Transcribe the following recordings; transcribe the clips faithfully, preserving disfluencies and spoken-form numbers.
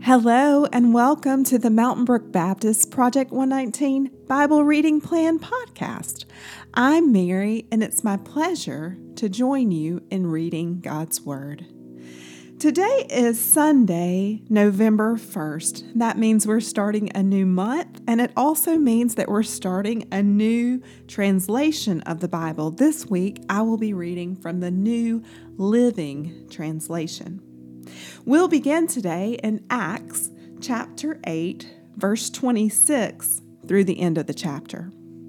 Hello and welcome to the Mountain Brook Baptist Project one nineteen Bible Reading Plan podcast. I'm Mary, and it's my pleasure to join you in reading God's Word. Today is Sunday, November first. That means we're starting a new month, and it also means that we're starting a new translation of the Bible. This week, I will be reading from the New Living Translation. We'll begin today in Acts chapter eight, verse twenty-six through the end of the chapter.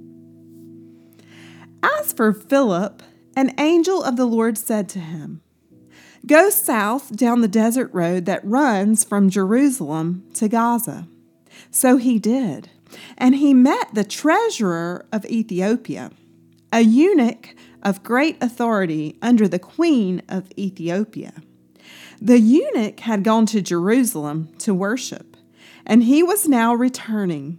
As for Philip, an angel of the Lord said to him, "Go south down the desert road that runs from Jerusalem to Gaza." So he did, and he met the treasurer of Ethiopia, a eunuch of great authority under the queen of Ethiopia. The eunuch had gone to Jerusalem to worship, and he was now returning.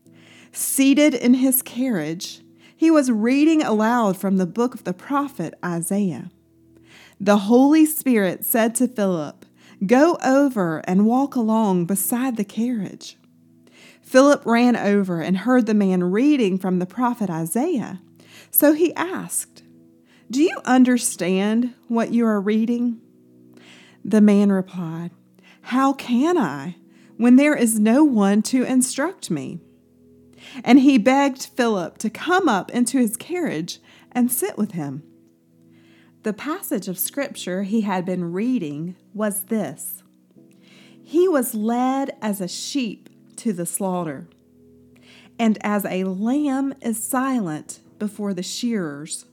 Seated in his carriage, he was reading aloud from the book of the prophet Isaiah. The Holy Spirit said to Philip, "Go over and walk along beside the carriage." Philip ran over and heard the man reading from the prophet Isaiah. So he asked, "Do you understand what you are reading?" The man replied, "How can I, when there is no one to instruct me?" And he begged Philip to come up into his carriage and sit with him. The passage of scripture he had been reading was this: "He was led as a sheep to the slaughter, and as a lamb is silent before the shearers,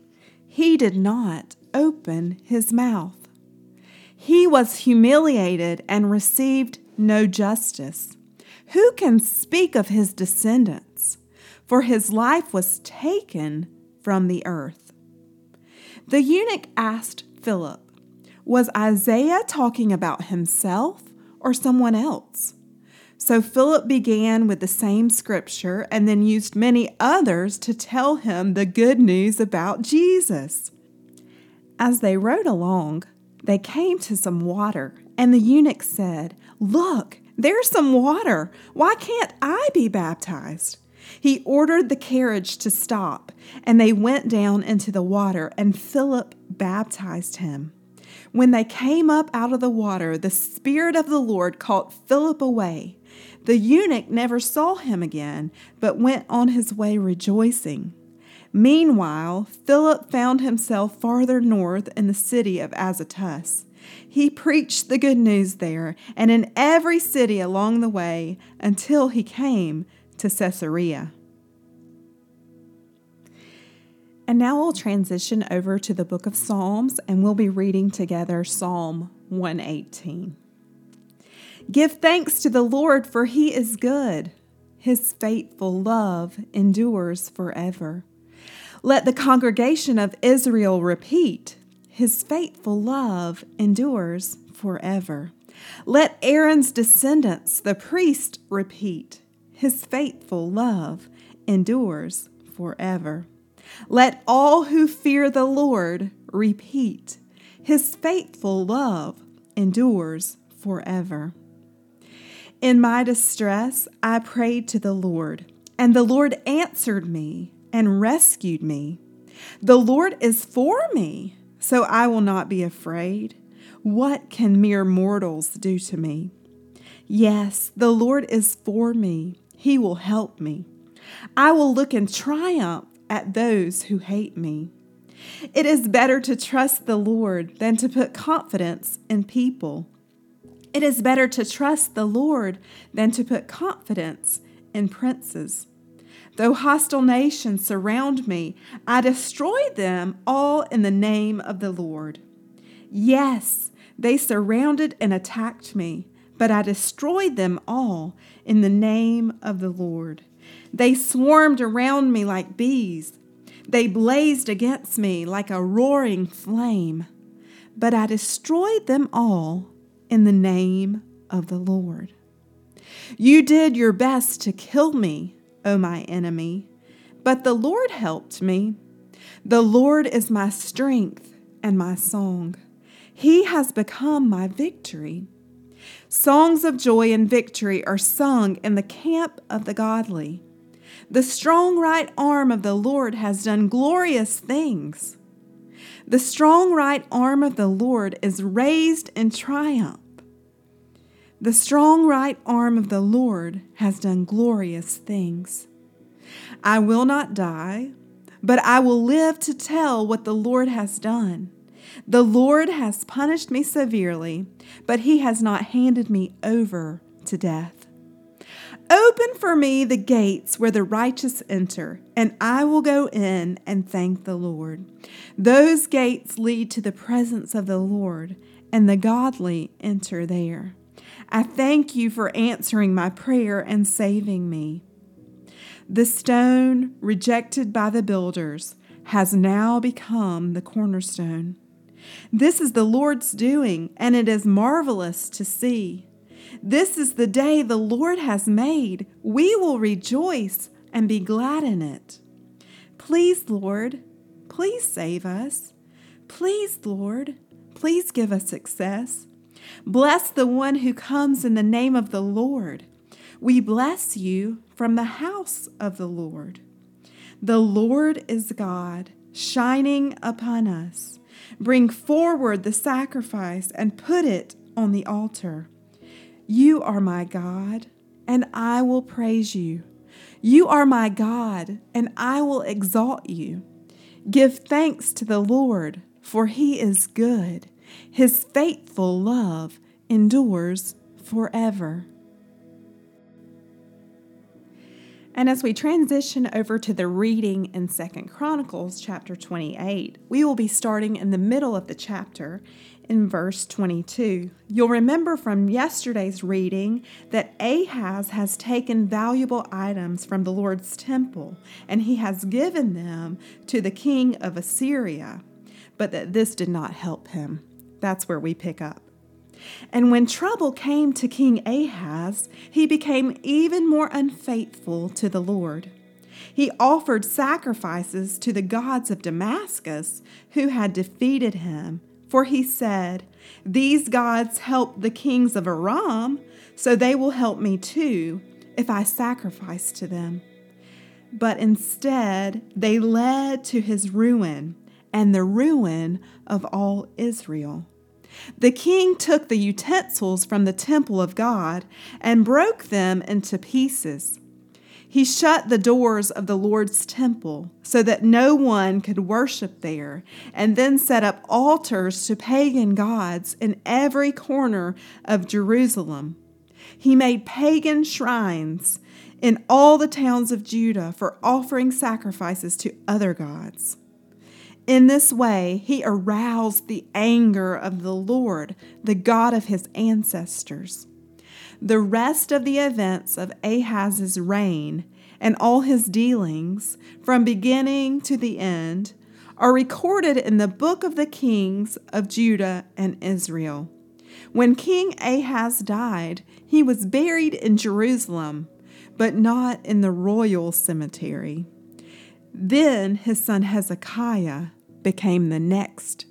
he did not open his mouth. He was humiliated and received no justice. Who can speak of his descendants? For his life was taken from the earth." The eunuch asked Philip, "Was Isaiah talking about himself or someone else?" So Philip began with the same scripture and then used many others to tell him the good news about Jesus. As they rode along, they came to some water, and the eunuch said, "Look, there's some water. Why can't I be baptized?" He ordered the carriage to stop, and they went down into the water, and Philip baptized him. When they came up out of the water, the Spirit of the Lord caught Philip away. The eunuch never saw him again, but went on his way rejoicing. Meanwhile, Philip found himself farther north in the city of Azotus. He preached the good news there and in every city along the way until he came to Caesarea. And now we'll transition over to the book of Psalms, and we'll be reading together Psalm one eighteen. "Give thanks to the Lord, for he is good. His faithful love endures forever. Let the congregation of Israel repeat, his faithful love endures forever. Let Aaron's descendants, the priest, repeat, his faithful love endures forever. Let all who fear the Lord repeat, his faithful love endures forever. In my distress, I prayed to the Lord, and the Lord answered me and rescued me. The Lord is for me, so I will not be afraid. What can mere mortals do to me? Yes, the Lord is for me. He will help me. I will look in triumph at those who hate me. It is better to trust the Lord than to put confidence in people. It is better to trust the Lord than to put confidence in princes. Though hostile nations surround me, I destroy them all in the name of the Lord. Yes, they surrounded and attacked me, but I destroyed them all in the name of the Lord. They swarmed around me like bees. They blazed against me like a roaring flame, but I destroyed them all in the name of the Lord. You did your best to kill me, O my enemy, but the Lord helped me. The Lord is my strength and my song. He has become my victory. Songs of joy and victory are sung in the camp of the godly. The strong right arm of the Lord has done glorious things. The strong right arm of the Lord is raised in triumph. The strong right arm of the Lord has done glorious things. I will not die, but I will live to tell what the Lord has done. The Lord has punished me severely, but he has not handed me over to death. Open for me the gates where the righteous enter, and I will go in and thank the Lord. Those gates lead to the presence of the Lord, and the godly enter there. I thank you for answering my prayer and saving me. The stone rejected by the builders has now become the cornerstone. This is the Lord's doing, and it is marvelous to see. This is the day the Lord has made. We will rejoice and be glad in it. Please, Lord, please save us. Please, Lord, please give us success. Bless the one who comes in the name of the Lord. We bless you from the house of the Lord. The Lord is God, shining upon us. Bring forward the sacrifice and put it on the altar. You are my God, and I will praise you. You are my God, and I will exalt you. Give thanks to the Lord, for he is good. His faithful love endures forever. And as we transition over to the reading in Second Chronicles chapter twenty-eight, we will be starting in the middle of the chapter in verse twenty-two. You'll remember from yesterday's reading that Ahaz has taken valuable items from the Lord's temple, and he has given them to the king of Assyria, but that this did not help him. That's where we pick up. And when trouble came to King Ahaz, he became even more unfaithful to the Lord. He offered sacrifices to the gods of Damascus, who had defeated him. For he said, "These gods helped the kings of Aram, so they will help me too, if I sacrifice to them." But instead, they led to his ruin and the ruin of all Israel. The king took the utensils from the temple of God and broke them into pieces. He shut the doors of the Lord's temple so that no one could worship there, and then set up altars to pagan gods in every corner of Jerusalem. He made pagan shrines in all the towns of Judah for offering sacrifices to other gods. In this way, he aroused the anger of the Lord, the God of his ancestors. The rest of the events of Ahaz's reign and all his dealings, from beginning to the end, are recorded in the book of the kings of Judah and Israel. When King Ahaz died, he was buried in Jerusalem, but not in the royal cemetery. Then his son Hezekiah became the next.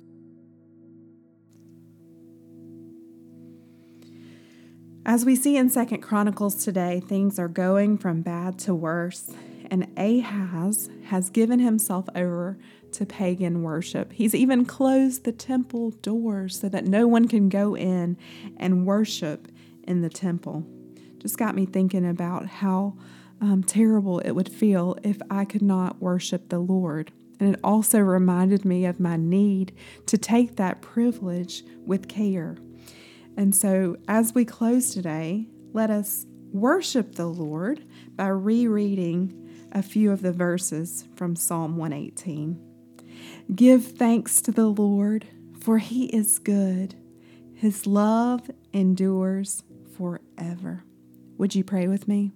As we see in Second Chronicles today, things are going from bad to worse, and Ahaz has given himself over to pagan worship. He's even closed the temple doors so that no one can go in and worship in the temple. Just got me thinking about how um, terrible it would feel if I could not worship the Lord. And it also reminded me of my need to take that privilege with care. And so as we close today, let us worship the Lord by rereading a few of the verses from Psalm one eighteen. Give thanks to the Lord, for he is good. His love endures forever. Would you pray with me?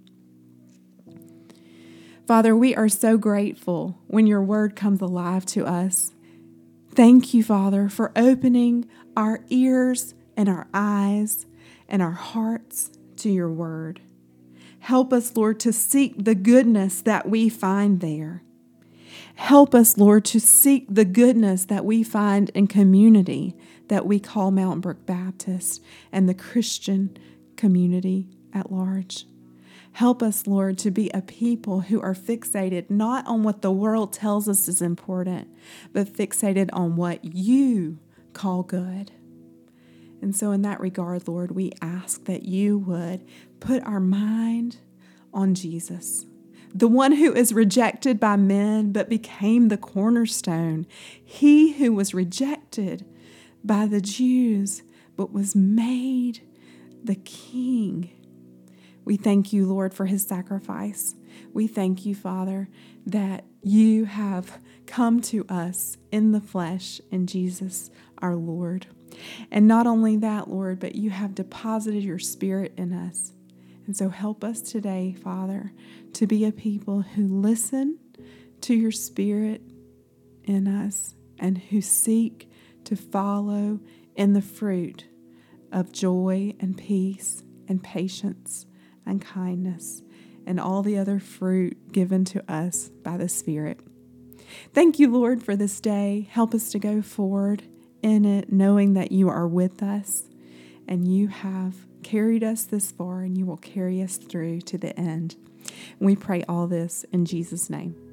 Father, we are so grateful when your word comes alive to us. Thank you, Father, for opening our ears and our eyes and our hearts to your word. Help us, Lord, to seek the goodness that we find there. Help us, Lord, to seek the goodness that we find in community that we call Mountain Brook Baptist and the Christian community at large. Help us, Lord, to be a people who are fixated not on what the world tells us is important, but fixated on what you call good. And so in that regard, Lord, we ask that you would put our mind on Jesus, the one who is rejected by men but became the cornerstone, he who was rejected by the Jews but was made the King. We thank you, Lord, for his sacrifice. We thank you, Father, that you have come to us in the flesh in Jesus, our Lord. And not only that, Lord, but you have deposited your Spirit in us. And so help us today, Father, to be a people who listen to your Spirit in us and who seek to follow in the fruit of joy and peace and patience and kindness and all the other fruit given to us by the Spirit. Thank you, Lord, for this day. Help us to go forward in it, knowing that you are with us and you have carried us this far and you will carry us through to the end. And we pray all this in Jesus' name.